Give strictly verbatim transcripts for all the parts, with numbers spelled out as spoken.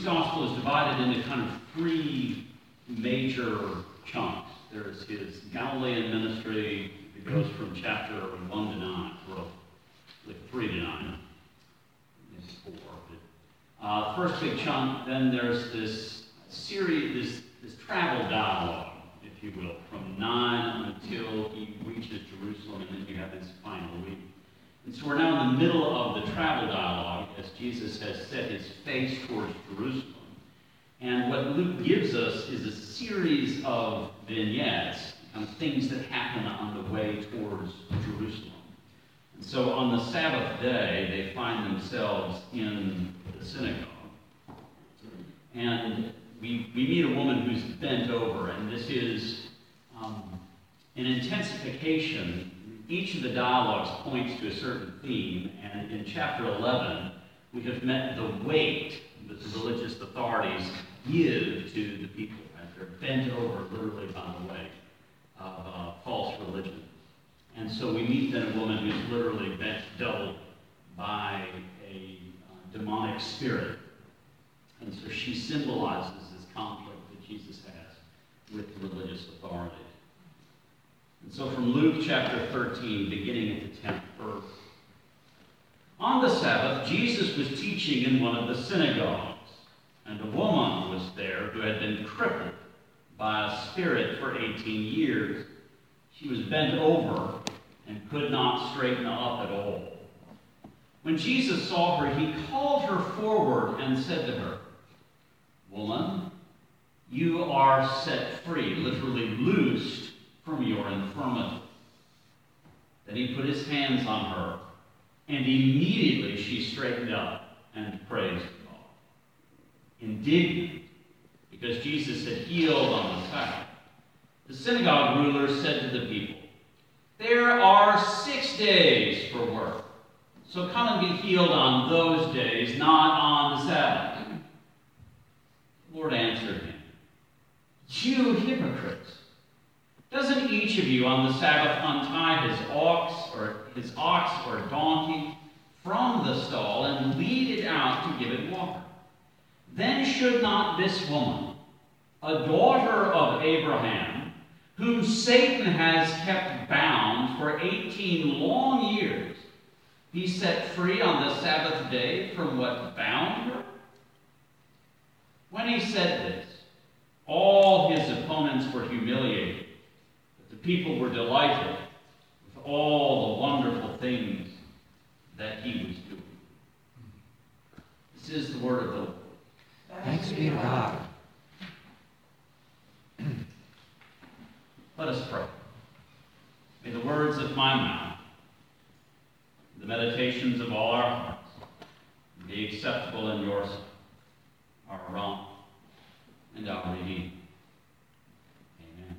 Luke's gospel is divided into kind of three major chunks. There's his Galilean ministry. It goes from chapter one to nine, or like three to nine. It's four. But, uh, first big chunk, then there's this series, this, this travel dialogue, if you will, from nine until he reaches Jerusalem, and then you have his final week. And so we're now in the middle of the travel dialogue as Jesus has set his face towards Jerusalem. And what Luke gives us is a series of vignettes, kind of things that happen on the way towards Jerusalem. And so on the Sabbath day, they find themselves in the synagogue. And we, we meet a woman who's bent over, and this is um, an intensification. Each of the dialogues points to a certain theme, and in chapter eleven, we have met the weight that the religious authorities give to the people as they're bent over literally by the weight of uh, false religion. And so we meet then a woman who's literally bent double by a uh, demonic spirit. And so she symbolizes this conflict that Jesus has with the religious authorities. And so from Luke chapter thirteen, beginning at the tenth verse. On the Sabbath, Jesus was teaching in one of the synagogues, and a woman was there who had been crippled by a spirit for eighteen years. She was bent over and could not straighten up at all. When Jesus saw her, he called her forward and said to her, "Woman, you are set free," literally loosed from your infirmity. Then he put his hands on her, and immediately she straightened up and praised God. Indignant, because Jesus had healed on the Sabbath, the synagogue ruler said to the people, "There are six days for work, so come and be healed on those days, not on the Sabbath." The Lord answered him, "You hypocrites! Doesn't each of you on the Sabbath untie his ox or his ox or donkey from the stall and lead it out to give it water? Then should not this woman, a daughter of Abraham, whom Satan has kept bound for eighteen long years, be set free on the Sabbath day from what bound her?" When he said this, all his opponents were humiliated. The people were delighted with all the wonderful things that he was doing. This is the word of the Lord. Thanks be to God. Let us pray. May the words of my mouth, the meditations of all our hearts, be acceptable in your sight, our rock and our Redeemer. Amen.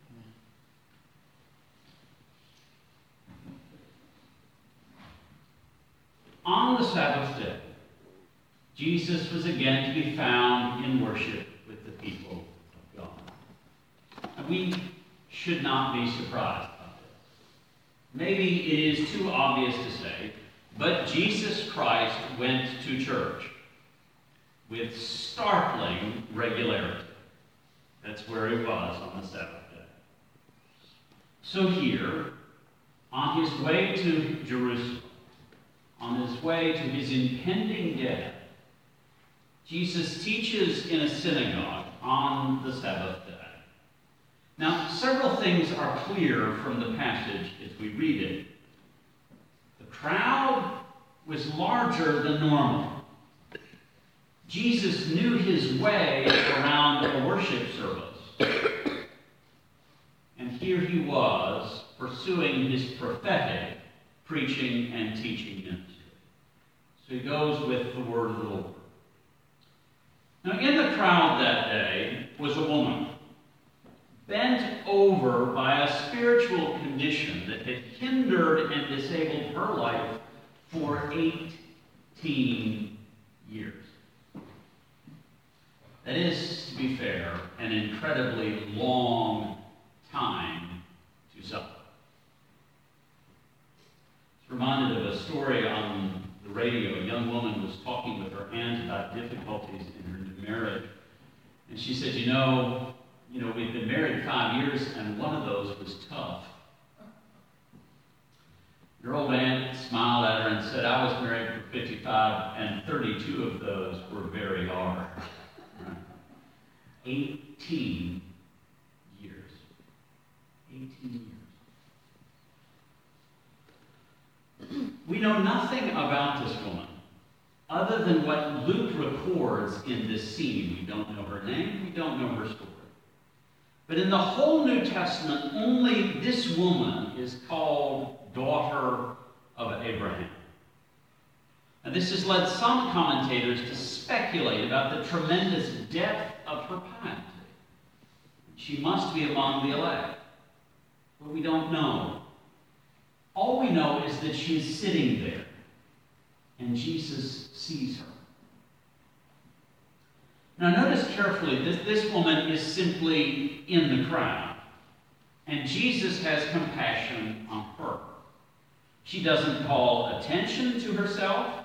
On the Sabbath day, Jesus was again to be found in worship with the people of God. And we should not be surprised by this. Maybe it is too obvious to say, but Jesus Christ went to church with startling regularity. That's where he was on the Sabbath day. So here, on his way to Jerusalem, on his way to his impending death, Jesus teaches in a synagogue on the Sabbath day. Now, several things are clear from the passage as we read it. The crowd was larger than normal. Jesus knew his way around a worship service. And here he was pursuing his prophetic preaching and teaching ministry. So he goes with the word of the Lord. Now, in the crowd that day was a woman bent over by a spiritual condition that had hindered and disabled her life for eighteen years. That is, to be fair, an incredibly long time to suffer. It's reminded of a story on the radio. A young woman was talking with her aunt about difficulties in her been married. And she said, you know, you know, we've been married five years, and one of those was tough. Her old aunt smiled at her and said, I was married for fifty-five, and thirty-two of those were very hard. eighteen years. eighteen years. We know nothing about this woman other than what Luke records in this scene. We don't know her name, we don't know her story. But in the whole New Testament, only this woman is called daughter of Abraham. Now, this has led some commentators to speculate about the tremendous depth of her piety. She must be among the elect, but we don't know. All we know is that she is sitting there, and Jesus sees her. Now, notice carefully that this woman is simply in the crowd, and Jesus has compassion on her. She doesn't call attention to herself.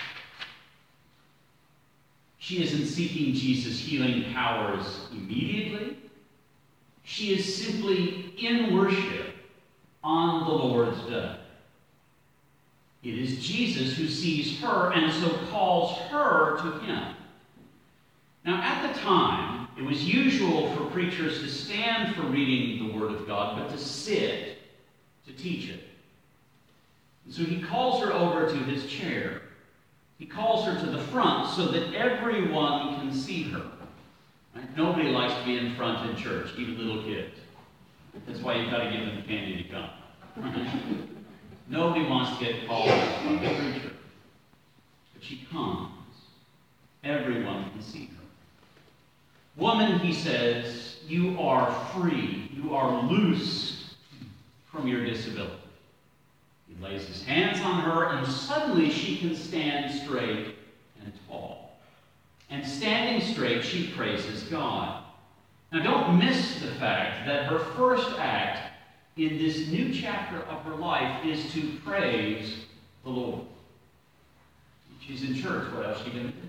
She isn't seeking Jesus' healing powers immediately. She is simply in worship on the Lord's day. It is Jesus who sees her and so calls her to him. Now, at the time, it was usual for preachers to stand for reading the Word of God, but to sit to teach it. And so he calls her over to his chair. He calls her to the front so that everyone can see her. Right? Nobody likes to be in front in church, even little kids. That's why you've got to give them candy to come. Right? Nobody wants to get called by the preacher. But she comes. Everyone can see her. Woman, he says, you are free. You are loosed from your disability. He lays his hands on her, and suddenly she can stand straight and tall. And standing straight, she praises God. Now, don't miss the fact that her first act in this new chapter of her life is to praise the Lord. She's in church. What else is she going to do?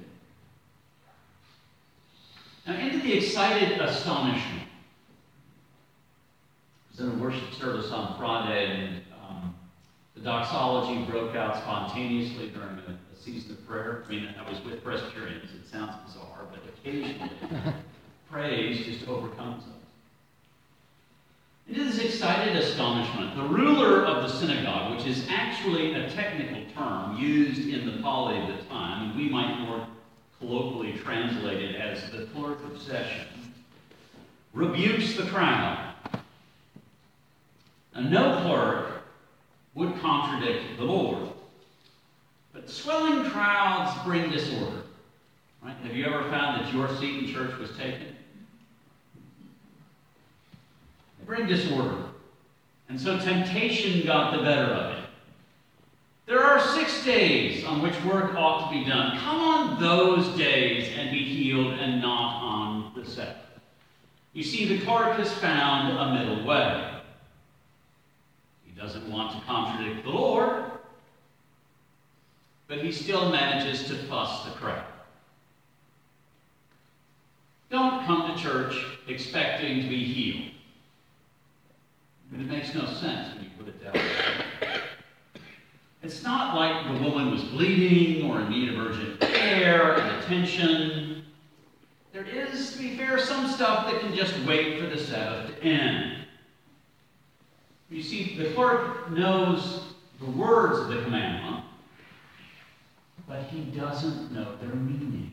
Now, into the excited astonishment. I was in a worship service on Friday, and um, the doxology broke out spontaneously during a, a season of prayer. I mean, I was with Presbyterians. It sounds bizarre, but occasionally praise just overcomes us. Into this excited astonishment, the ruler of the synagogue, which is actually a technical term used in the polity of the time, and we might more colloquially translated as the clerk of session, rebukes the crowd. And no clerk would contradict the Lord. But swelling crowds bring disorder. Right? Have you ever found that your seat in church was taken? They bring disorder. And so temptation got the better of it. There are six days on which work ought to be done. Come on those days and be healed, and not on the seventh. You see, the clerk has found a middle way. He doesn't want to contradict the Lord, but he still manages to fuss the crowd. Don't come to church expecting to be healed. But it makes no sense when you put it that way. It's not like the woman was bleeding or in need of urgent care and attention. There is, to be fair, some stuff that can just wait for the Sabbath to end. You see, the clerk knows the words of the commandment, but he doesn't know their meaning.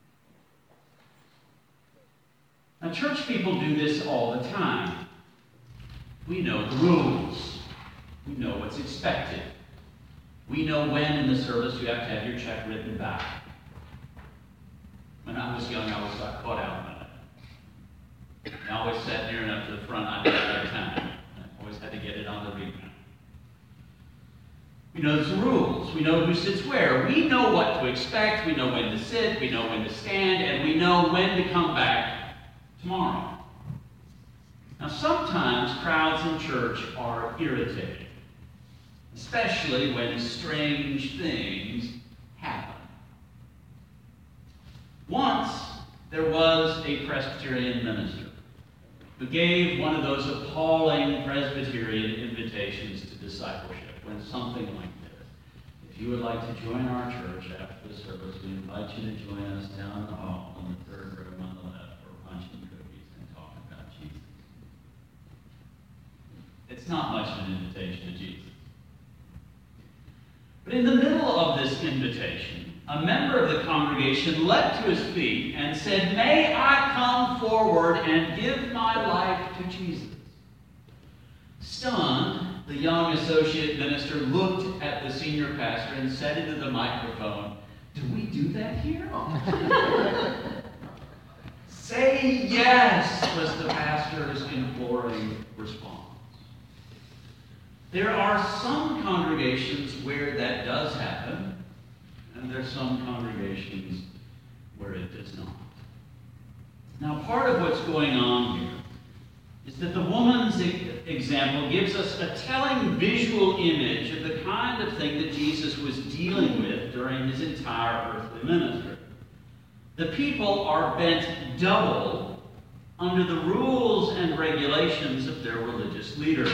Now, church people do this all the time. We know the rules. We know what's expected. We know when in the service you have to have your check written back. When I was young, I always got caught out in it. I always sat near enough to the front, I didn't have time. I always had to get it on the reprint. We know the rules. We know who sits where. We know what to expect. We know when to sit. We know when to stand. And we know when to come back tomorrow. Now, sometimes crowds in church are irritating, especially when strange things happen. Once, there was a Presbyterian minister who gave one of those appalling Presbyterian invitations to discipleship, when something like this: if you would like to join our church after the service, we invite you to join us down the hall in the third room on the left for lunch and cookies and talk about Jesus. It's not much of an invitation to Jesus. But in the middle of this invitation, a member of the congregation leapt to his feet and said, "May I come forward and give my life to Jesus?" Stunned, the young associate minister looked at the senior pastor and said into the microphone, "Do we do that here?" "Say yes," was the pastor's imploring response. There are some congregations where that does happen, and there are some congregations where it does not. Now, part of what's going on here is that the woman's example gives us a telling visual image of the kind of thing that Jesus was dealing with during his entire earthly ministry. The people are bent double under the rules and regulations of their religious leaders.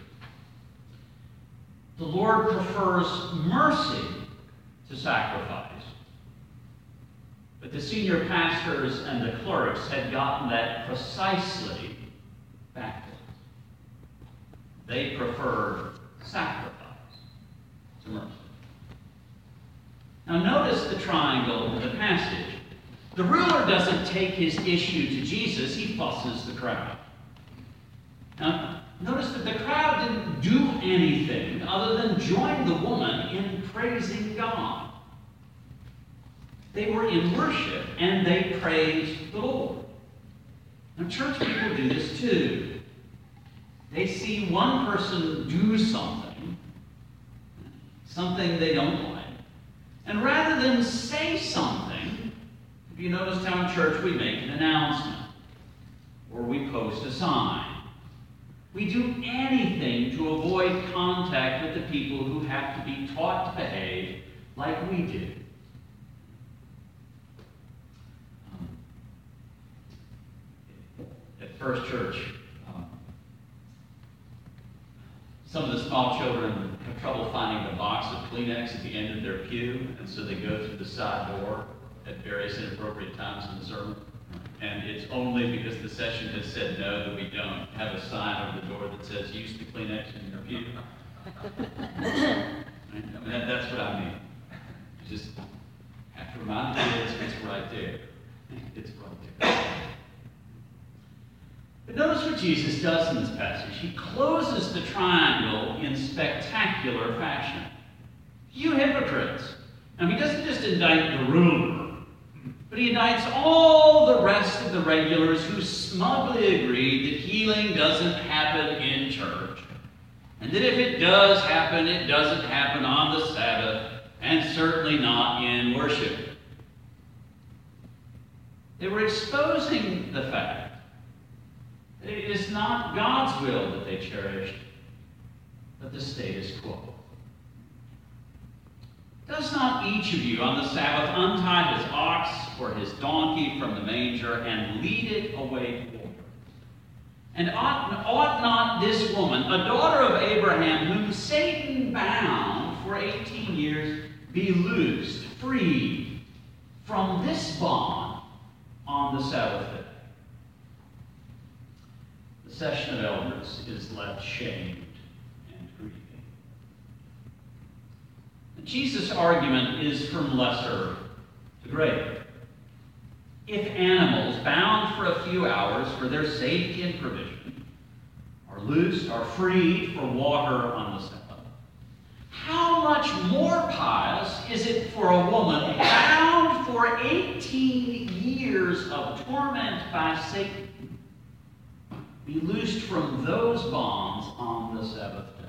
The Lord prefers mercy to sacrifice. But the senior pastors and the clerks had gotten that precisely backwards. They preferred sacrifice to mercy. Now notice the triangle in the passage. The ruler doesn't take his issue to Jesus, he fusses the crowd. Now, notice that the crowd didn't do anything other than join the woman in praising God. They were in worship and they praised the Lord. Now, church people do this too. They see one person do something, something they don't like, and rather than say something, if you noticed how in church we make an announcement or we post a sign. We do anything to avoid contact with the people who have to be taught to behave like we do. Um, at First Church, um, some of the small children have trouble finding the box of Kleenex at the end of their pew, and so they go through the side door at various inappropriate times in the sermon. And it's only because the session has said no that we don't have a sign over the door that says, "Use the Kleenex in your pew." Right? I mean, that, that's what I mean. You just have to remind the kids it's right there. It's right there. But notice what Jesus does in this passage. He closes the triangle in spectacular fashion. You hypocrites. Now, he doesn't just indict the ruler, but he indicts all the rest of the regulars who smugly agreed that healing doesn't happen in church, and that if it does happen, it doesn't happen on the Sabbath, and certainly not in worship. They were exposing the fact that it is not God's will that they cherished, but the status quo. Does not each of you on the Sabbath untie his ox or his donkey from the manger and lead it away forward? And ought, ought not this woman, a daughter of Abraham, whom Satan bound for eighteen years, be loosed, freed from this bond on the Sabbath day? The session of elders is left shamed and grieving. Jesus' argument is from lesser to greater. If animals bound for a few hours for their safety and provision are loosed, are freed for water on the Sabbath, how much more pious is it for a woman bound for eighteen years of torment by Satan be loosed from those bonds on the Sabbath day?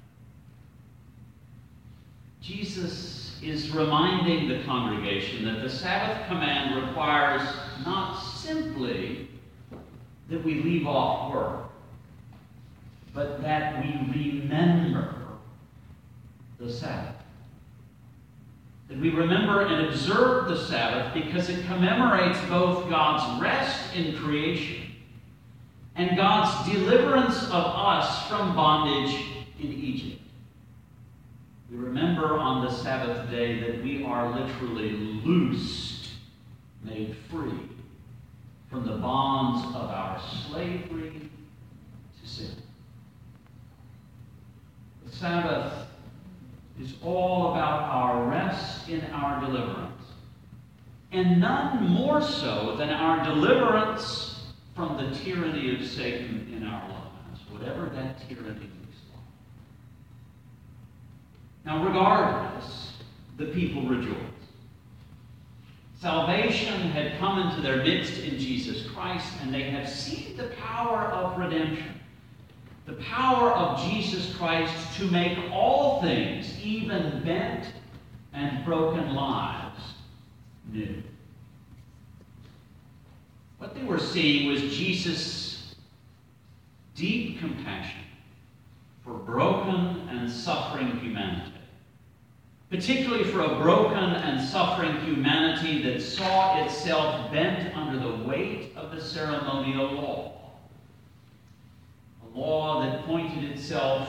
Jesus is reminding the congregation that the Sabbath command requires not simply that we leave off work, but that we remember the Sabbath. That we remember and observe the Sabbath because it commemorates both God's rest in creation and God's deliverance of us from bondage in Egypt. We remember on the Sabbath day that we are literally loosed, made free from the bonds of our slavery to sin. The Sabbath is all about our rest in our deliverance, and none more so than our deliverance from the tyranny of Satan in our lives, whatever that tyranny looks like. Now, regardless, the people rejoice. Salvation had come into their midst in Jesus Christ, and they have seen the power of redemption. The power of Jesus Christ to make all things, even bent and broken lives, new. What they were seeing was Jesus' deep compassion for broken and suffering humanity, particularly for a broken and suffering humanity that saw itself bent under the weight of the ceremonial law. Law that pointed itself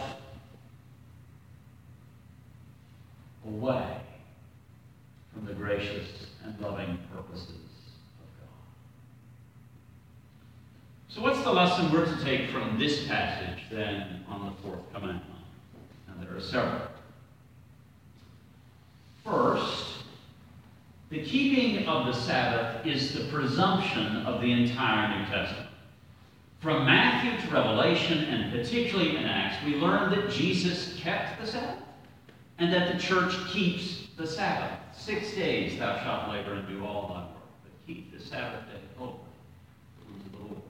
away from the gracious and loving purposes of God. So what's the lesson we're to take from this passage then on the fourth commandment? Now there are several. First, the keeping of the Sabbath is the presumption of the entire New Testament. From Matthew to Revelation, and particularly in Acts, we learn that Jesus kept the Sabbath and that the church keeps the Sabbath. Six days thou shalt labor and do all thy work, but keep the Sabbath day holy unto the Lord.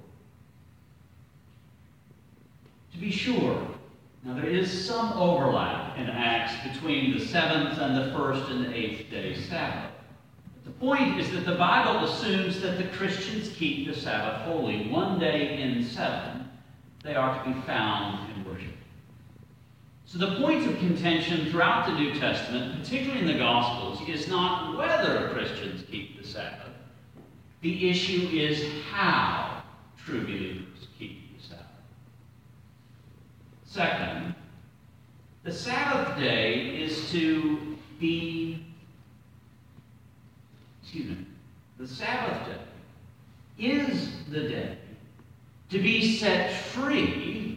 To be sure, now there is some overlap in Acts between the seventh and the first and the eighth day Sabbath. The point is that the Bible assumes that the Christians keep the Sabbath holy. One day in seven, they are to be found in worship. So the point of contention throughout the New Testament, particularly in the Gospels, is not whether Christians keep the Sabbath. The issue is how true believers keep the Sabbath. Second, the Sabbath day is to be Excuse me. The Sabbath day is the day to be set free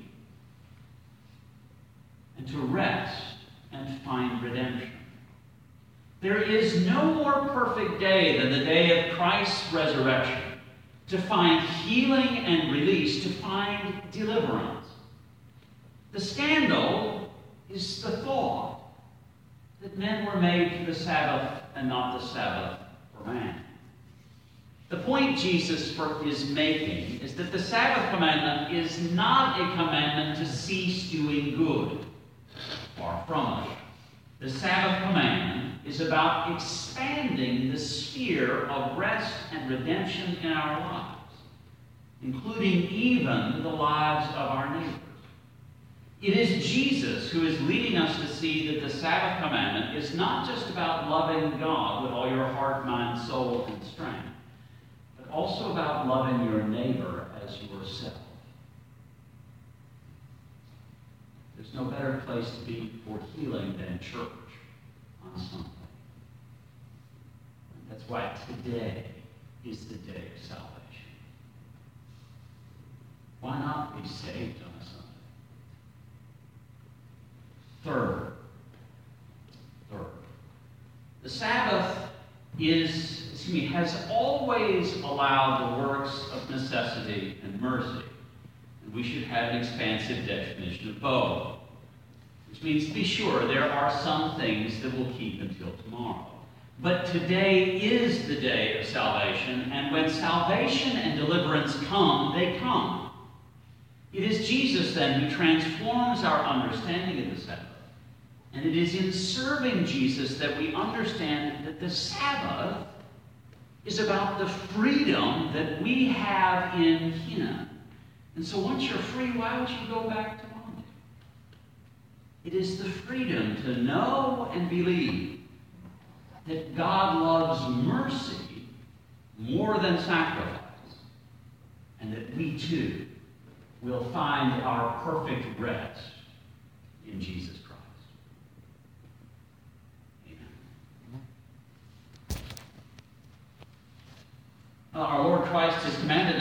and to rest and find redemption. There is no more perfect day than the day of Christ's resurrection to find healing and release, to find deliverance. The scandal is the thought that men were made for the Sabbath and not the Sabbath for man. The point Jesus is making is that the Sabbath commandment is not a commandment to cease doing good. Far from it. The Sabbath commandment is about expanding the sphere of rest and redemption in our lives, including even the lives of our neighbors. It is Jesus who is leading us to see that the Sabbath commandment is not just about loving God with all your heart, mind, soul, and strength, but also about loving your neighbor as yourself. There's no better place to be for healing than church on Sunday. And that's why today is the day of salvation. Why not be saved on a Sunday? Third, third, the Sabbath is, excuse me, has always allowed the works of necessity and mercy. And we should have an expansive definition of both. Which means, to be sure, there are some things that we'll keep until tomorrow. But today is the day of salvation, and when salvation and deliverance come, they come. It is Jesus, then, who transforms our understanding of the Sabbath. And it is in serving Jesus that we understand that the Sabbath is about the freedom that we have in Him. And so once you're free, why would you go back to bondage? It is the freedom to know and believe that God loves mercy more than sacrifice, and that we too will find our perfect rest in Jesus Christ. Amen. Our Lord Christ has commanded